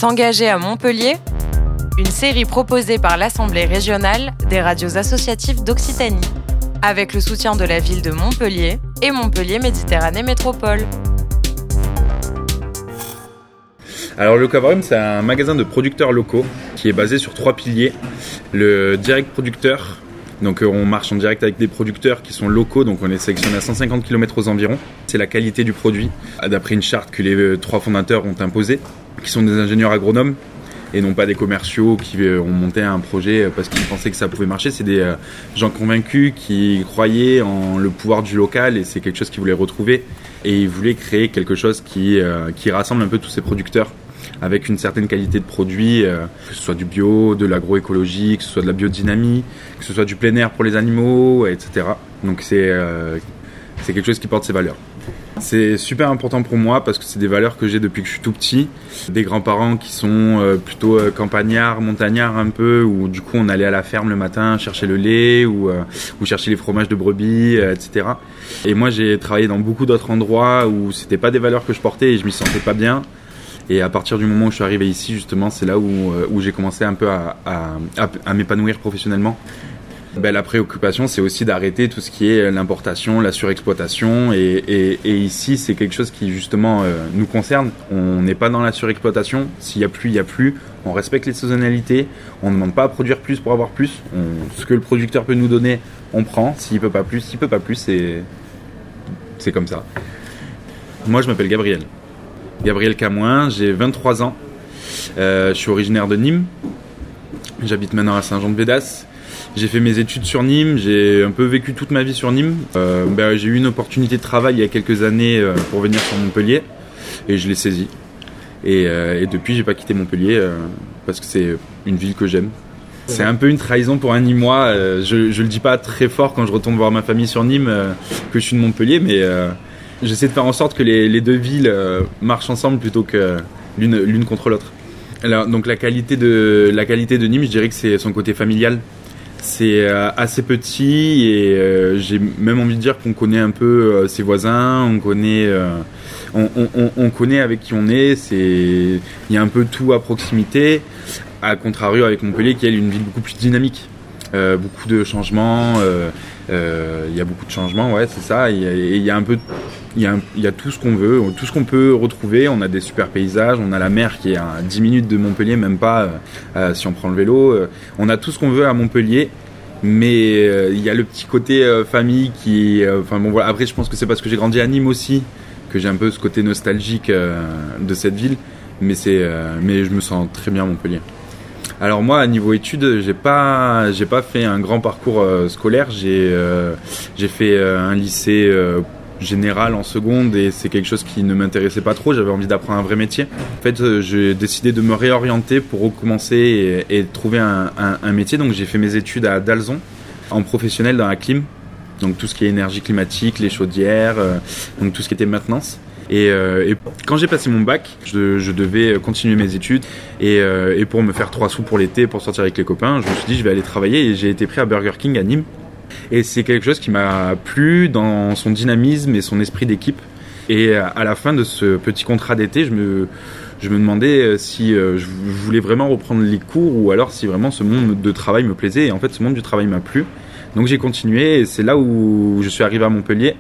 S'engager à Montpellier, une série proposée par l'Assemblée régionale des radios associatives d'Occitanie, avec le soutien de la ville de Montpellier et Montpellier Méditerranée Métropole. Alors le Coverum, c'est un magasin de producteurs locaux qui est basé sur 3 piliers. Le direct producteur, donc on marche en direct avec des producteurs qui sont locaux, donc on est sélectionné à 150 km aux environs. C'est la qualité du produit, d'après une charte que les 3 fondateurs ont imposée, qui sont des ingénieurs agronomes et non pas des commerciaux qui ont monté un projet parce qu'ils pensaient que ça pouvait marcher. C'est des gens convaincus qui croyaient en le pouvoir du local et c'est quelque chose qu'ils voulaient retrouver. Et ils voulaient créer quelque chose qui rassemble un peu tous ces producteurs avec une certaine qualité de produits, que ce soit du bio, de l'agroécologie, que ce soit de la biodynamie, que ce soit du plein air pour les animaux, etc. Donc c'est quelque chose qui porte ses valeurs. C'est super important pour moi parce que c'est des valeurs que j'ai depuis que je suis tout petit. Des grands-parents qui sont plutôt campagnards, montagnards un peu, où du coup on allait à la ferme le matin chercher le lait ou chercher les fromages de brebis, etc. Et moi j'ai travaillé dans beaucoup d'autres endroits où c'était pas des valeurs que je portais et je m'y sentais pas bien. Et à partir du moment où je suis arrivé ici, justement, c'est là où j'ai commencé un peu à m'épanouir professionnellement. La préoccupation, c'est aussi d'arrêter tout ce qui est l'importation, la surexploitation. Et ici, c'est quelque chose qui, justement, nous concerne. On n'est pas dans la surexploitation. S'il n'y a plus, il n'y a plus. On respecte les saisonnalités. On ne demande pas à produire plus pour avoir plus. Ce que le producteur peut nous donner, on prend. S'il ne peut pas plus, c'est comme ça. Moi, je m'appelle Gabriel Camoin, j'ai 23 ans. Je suis originaire de Nîmes. J'habite maintenant à Saint-Jean-de-Védas. J'ai fait mes études sur Nîmes, j'ai un peu vécu toute ma vie sur Nîmes. J'ai eu une opportunité de travail il y a quelques années pour venir sur Montpellier et je l'ai saisie. Et depuis, j'ai pas quitté Montpellier parce que c'est une ville que j'aime. C'est un peu une trahison pour un Nîmois. Je le dis pas très fort quand je retourne voir ma famille sur Nîmes que je suis de Montpellier, mais j'essaie de faire en sorte que les deux villes marchent ensemble plutôt que l'une contre l'autre. Alors, donc la qualité de Nîmes, je dirais que c'est son côté familial. C'est assez petit et j'ai même envie de dire qu'on connaît un peu ses voisins, on connaît avec qui on est. Il y a un peu tout à proximité, à contrario avec Montpellier qui est une ville beaucoup plus dynamique. Beaucoup de changements, il y a beaucoup de changements, ouais, c'est ça. Il y a tout ce qu'on veut, tout ce qu'on peut retrouver. On a des super paysages, on a la mer qui est à 10 minutes de Montpellier, même pas si on prend le vélo. On a tout ce qu'on veut à Montpellier, mais il y a le petit côté famille qui... voilà. Après, je pense que c'est parce que j'ai grandi à Nîmes aussi, que j'ai un peu ce côté nostalgique de cette ville, mais je me sens très bien à Montpellier. Alors moi, à niveau études, j'ai pas fait un grand parcours scolaire. J'ai fait un lycée général en seconde et c'est quelque chose qui ne m'intéressait pas trop. J'avais envie d'apprendre un vrai métier. En fait, j'ai décidé de me réorienter pour recommencer et trouver un métier. Donc j'ai fait mes études à Dalzon, en professionnel dans la clim. Donc tout ce qui est énergie climatique, les chaudières, donc tout ce qui était maintenance. Et quand j'ai passé mon bac, je devais continuer mes études et pour me faire 3 sous pour l'été, pour sortir avec les copains, je me suis dit je vais aller travailler et j'ai été pris à Burger King à Nîmes. Et c'est quelque chose qui m'a plu dans son dynamisme et son esprit d'équipe. Et à la fin de ce petit contrat d'été, je me demandais si je voulais vraiment reprendre les cours ou alors si vraiment ce monde de travail me plaisait. Et en fait, ce monde du travail m'a plu. Donc j'ai continué et c'est là où je suis arrivé à Montpellier.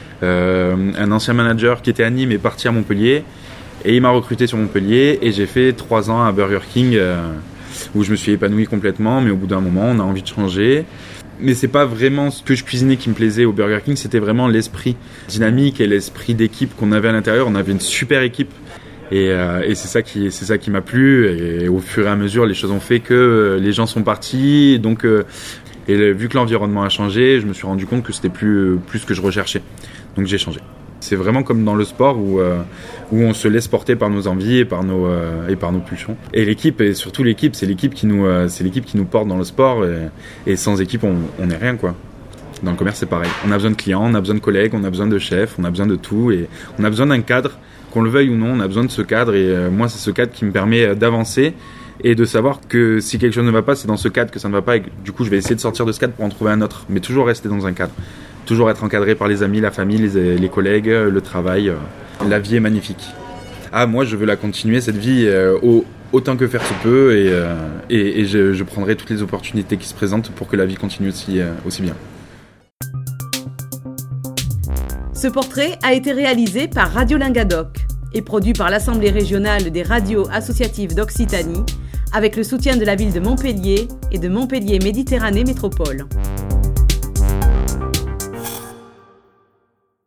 Un ancien manager qui était à Nîmes est parti à Montpellier et il m'a recruté sur Montpellier et j'ai fait 3 ans à Burger King où je me suis épanoui complètement, mais au bout d'un moment on a envie de changer. Mais c'est pas vraiment ce que je cuisinais qui me plaisait au Burger King, c'était vraiment l'esprit dynamique et l'esprit d'équipe qu'on avait à l'intérieur. On avait une super équipe et c'est ça qui m'a plu et au fur et à mesure les choses ont fait que les gens sont partis donc et vu que l'environnement a changé, je me suis rendu compte que c'était plus ce que je recherchais. Donc j'ai changé. C'est vraiment comme dans le sport où on se laisse porter par nos envies et par nos pulsions. Et l'équipe, et surtout l'équipe, c'est l'équipe qui nous porte dans le sport. Et sans équipe, on n'est rien, quoi. Dans le commerce, c'est pareil. On a besoin de clients, on a besoin de collègues, on a besoin de chefs, on a besoin de tout. Et on a besoin d'un cadre, qu'on le veuille ou non, on a besoin de ce cadre. Et moi, c'est ce cadre qui me permet d'avancer et de savoir que si quelque chose ne va pas, c'est dans ce cadre que ça ne va pas. Et du coup, je vais essayer de sortir de ce cadre pour en trouver un autre. Mais toujours rester dans un cadre. Toujours être encadré par les amis, la famille, les collègues, le travail. La vie est magnifique. Ah, moi, je veux la continuer, cette vie, autant que faire se peut et je prendrai toutes les opportunités qui se présentent pour que la vie continue aussi bien. Ce portrait a été réalisé par Radio Lingadoc et produit par l'Assemblée régionale des radios associatives d'Occitanie avec le soutien de la ville de Montpellier et de Montpellier Méditerranée Métropole.